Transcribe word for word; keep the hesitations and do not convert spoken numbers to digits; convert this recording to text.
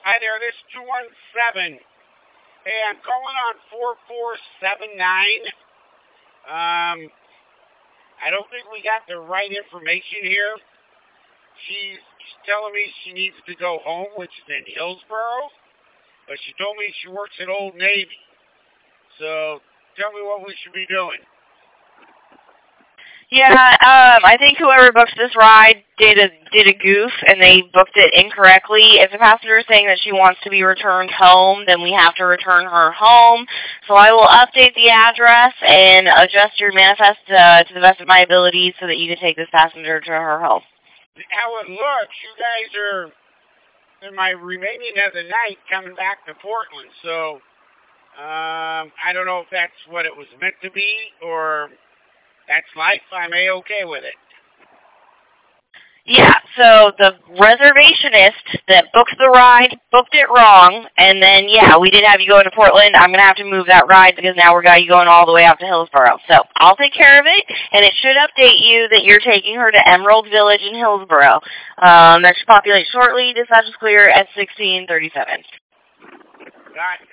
Hi there, this is two one seven. Hey, I'm calling on four four seven nine. Um, I don't think we got the right information here. She's telling me she needs to go home, which is in Hillsboro, but she told me she works at Old Navy. So tell me what we should be doing. Yeah, um, I think whoever booked this ride did a did a goof, and they booked it incorrectly. If the passenger is saying that she wants to be returned home, then we have to return her home. So I will update the address and adjust your manifest uh, to the best of my abilities so that you can take this passenger to her home. How it looks, you guys are, in my remaining of the night, coming back to Portland. So um, I don't know if that's what it was meant to be, or that's life. I'm A-okay with it. Yeah, so the reservationist that booked the ride booked it wrong, and then, yeah, we did have you going to Portland. I'm going to have to move that ride because now we're got you going all the way out to Hillsboro. So I'll take care of it, and it should update you that you're taking her to Emerald Village in Hillsboro. Um, that should populate shortly. Dispatch is clear at sixteen thirty-seven. Got it.